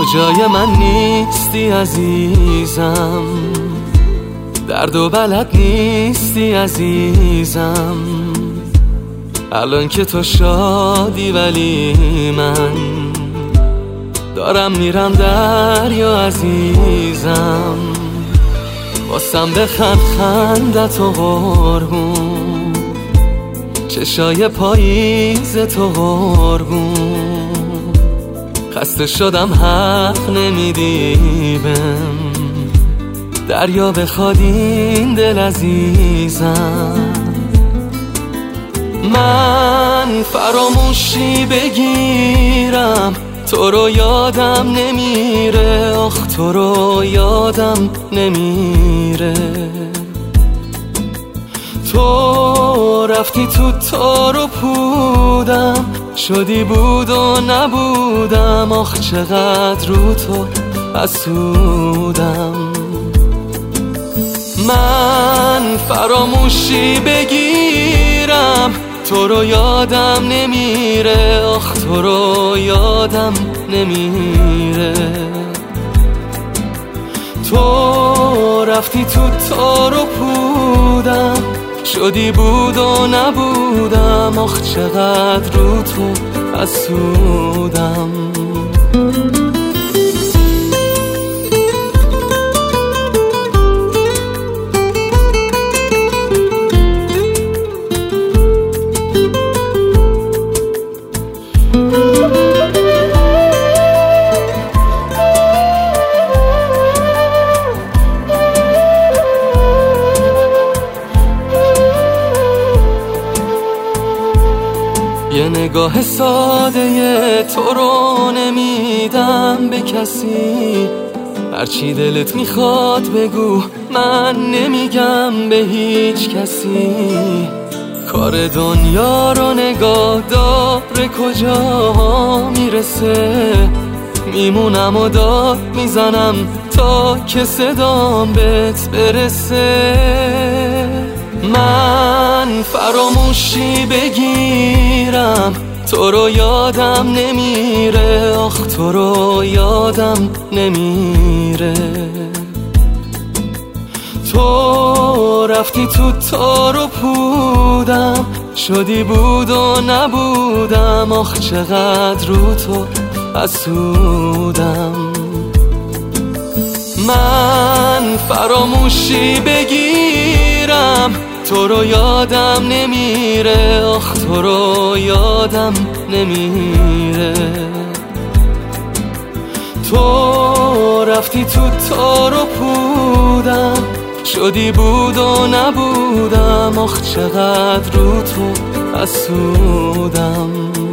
جای من نیستی عزیزم، درد و بلد نیستی عزیزم. الان که تو شادی ولی من دارم میرم دریا عزیزم. واسم بخند خندت و قربون، چشای پاییز تو قربون. خسته شدم حق نمیدی بهم، دریا بخواد این دل عزیزم. من فراموشی بگیرم تو رو یادم نمیره، آخ تو رو یادم نمیره. تو رفتی تو تار و پودم، شدی بود و نبودم، آخ چقدر رو تو حسودم. من فراموشی بگیرم تو رو یادم نمیره، آخ تو رو یادم نمیره. تو رفتی تو تار و پودم، شدی بود و نبودم، آخ چقدر رو تو حسودم. یه نگاه ساده تو رو نمیدم به کسی، هرچی دلت میخواد بگو من نمیگم به هیچ کسی. کار دنیا رو نگاه داره کجا میرسه، میمونم و داد میزنم تا که صدام بهت برسه. من فراموشی بگیرم تو رو یادم نمیره، آخ تو رو یادم نمیره. تو رفتی تو تار و پودم، شدی بود و نبودم، آخ چقدر رو تو حسودم. من فراموشی بگیرم تو رو یادم نمیره، آخ تو رو یادم نمیره. تو رفتی تو تار و پودم، شدی بود و نبودم، آخ چقدر رو تو حسودم.